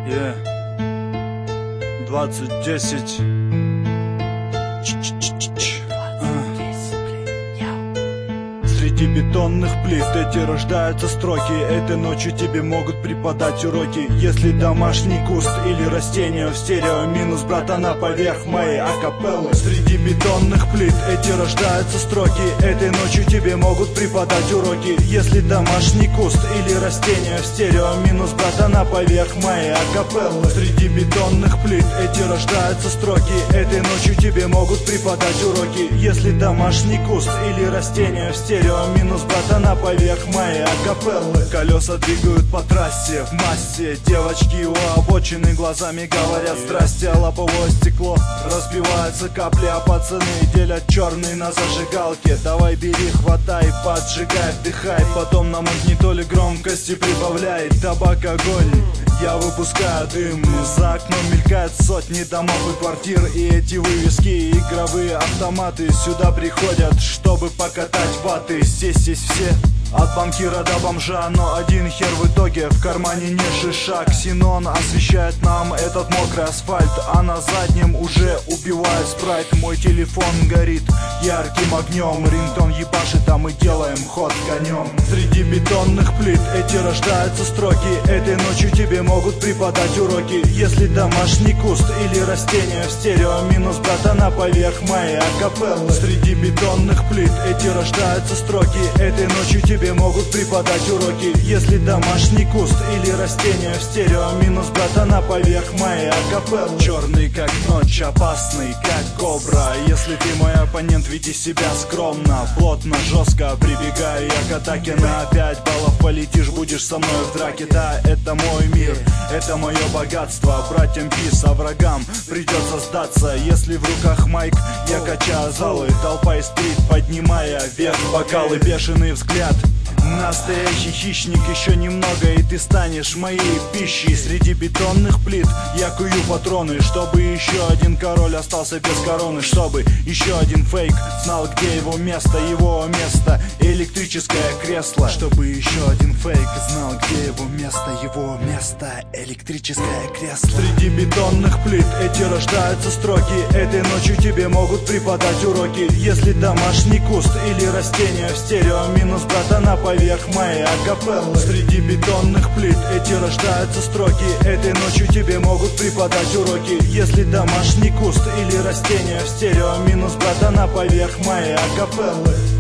2010. Среди бетонных плит эти рождаются строки. Этой ночью тебе могут преподать уроки. Если домашний куст или растение в стерео, минус братана поверх моей акапеллы. Среди бетонных плит эти рождаются строки. Этой ночью тебе могут преподать уроки. Если домашний куст или растение в стерео, минус братана поверх моей акапеллы. Среди бетонных плит эти рождаются строки. Этой ночью тебе могут преподать уроки. Если домашний куст или растение в стерео, минус братана поверх моей акапеллы. Колеса двигают по трассе в массе. Девочки у обочины глазами говорят здрасте. Лобовое стекло разбиваются капли, а пацаны делят черный на зажигалке. Давай бери, хватай, поджигай, вдыхай. Потом на магнитоле громкости прибавляй. Табак, огонь, я выпускаю дым. За окном мелькают сотни домов и квартир. И эти вывески и игровые автоматы сюда приходят, чтобы покатать ваты. Здесь есть все, от банкира до бомжа, но один хер в итоге в кармане не шиша. Ксенон освещает нам этот мокрый асфальт, а на заднем уже убивает спрайт. Мой телефон горит ярким огнем, рингтон ебашит, а мы делаем ход конем. Среди бетонных плит эти рождаются строки. Этой ночью тебе могут преподать уроки. Если домашний куст или растение в стерео, минус братана поверх моей акапеллы. Среди бетонных плит эти рождаются строки. Этой ночью тебе могут преподать уроки. Если домашний куст или растение в стерео, минус братана поверх моей акапеллы. Черный как ночь, опасный как кобра. Если ты мой оппонент, веди себя скромно. Плотно, жестко прибегаю я к атаке. На 5 баллов полетишь, будешь со мной в драке. Да, это мой мир, это мое богатство. Братьям пис, а врагам придется сдаться. Если в руках майк, я качаю залы. Толпа искрит, поднимая вверх бокалы. Бешеный взгляд, настоящий хищник. Еще немного и ты станешь моей пищей. Среди бетонных плит я кую патроны, чтобы еще один король остался без короны. Чтобы еще один фейк знал, где его место. Его место электрическое кресло. Чтобы еще один фейк знал, где его место. Его место электрическое кресло. Среди бетонных плит эти рождаются строки. Этой ночью тебе могут преподать уроки. Если домашний куст или растение в стерео, минус братана поверх моей акапеллы. Среди бетонных плит эти рождаются строки. Этой ночью тебе могут преподать уроки. Если домашний куст или растение в стерео, минус братана поверх моей акапеллы.